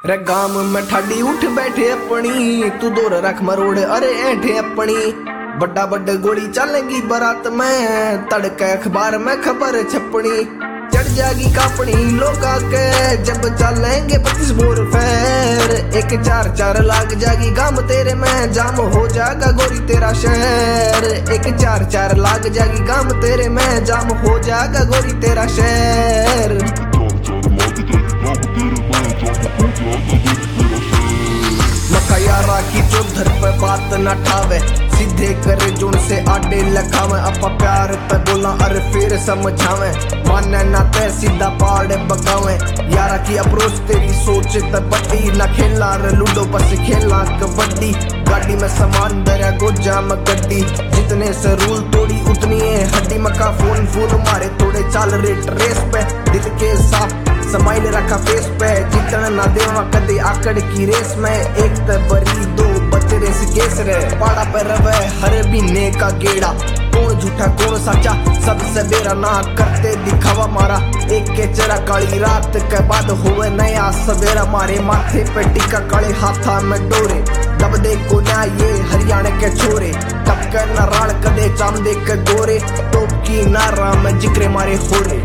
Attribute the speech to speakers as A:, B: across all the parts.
A: रे गाम में ठाडी उठ बैठे अपनी, तू दूर रख मरोड़ अरे ऐठे अपनी। बड़ा बड़ा गोली चलेगी बारात में, तड़के अखबार में खबर छपनी। चढ़ जाएगी कापनी लोग के जब चलेंगे 25 बोर फेर। एक 4-4 लाग जाएगी गाम तेरे में, जाम हो जाएगा गोरी तेरा शहर। एक 4-4 लाग जाएगी गाम तेरे में, जाम हो जाएगा गोरी तेरा शहर। मक्का यारा की चौधर पे बात न ठावे, सीधे करे जोन से आडे लखावे। अपा प्यार पे बोला अरे फिर समझावे, माने ना ते सीधा पाड़े बगावे। यारा की अप्रोच तेरी सोच ते बड़ी, ना खेला रे लूडो बस खेला कबड्डी। गाड़ी में सामान दरिया गोजा में गड्डी, जितने से रूल तोड़ी उतनी है हड्डी। मक्का फोन मारे थोड़े चाल रे ट्रेस पे, दिल के साफ स्माइल रखा फेस पे। जितना ना देवा कदे आकड़ की रेस में, एक ते बरी दो बचरे से केस रे। पाड़ा पे रवे हर महीने का गेड़ा, कौन झूठा कौन सच्चा सबसे बेरा ना करते दिखावा मारा। एक के चरा काली रात के बाद हुए नया सवेरा, मारे माथे पे टीका काले हाथा में डोरे। दब दे को ना ये हरियाणा के छोरे, टपके न राण कदे चाम दे के गोरे। टोप की नारा में जिक्रे मारे होरे।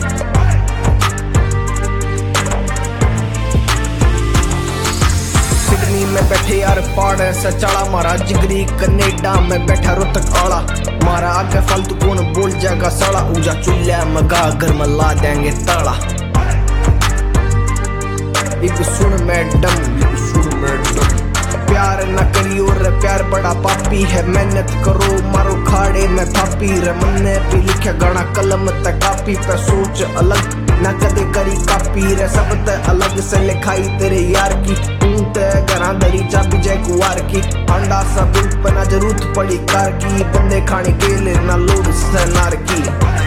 A: में बैठे यार पाड़े से चढ़ा, मारा जिगरी कनेडा में बैठा रोतक आला। मारा आगे फालतू कौन बोल जाएगा सड़ा, ऊजा चूल्हा मगा घर में ला देंगे ताला। एक सुन मैडम प्यार न करियो रे, प्यार बड़ा पापी है। मेहनत करो मारो खाड़े में थापी रे। मन्ने पे लिखा गाना कलम ते कापी पे, सोच अलग ना कदे करी कापी रे। सब ते अलग से लिखाई तेरे यार की, तू ते घरा दरी चाबी जय कुआर की। अंडा सा बुल पे ना जरूरत पड़ी कार की, बंदे खाने के लिए ना लोड से नार की।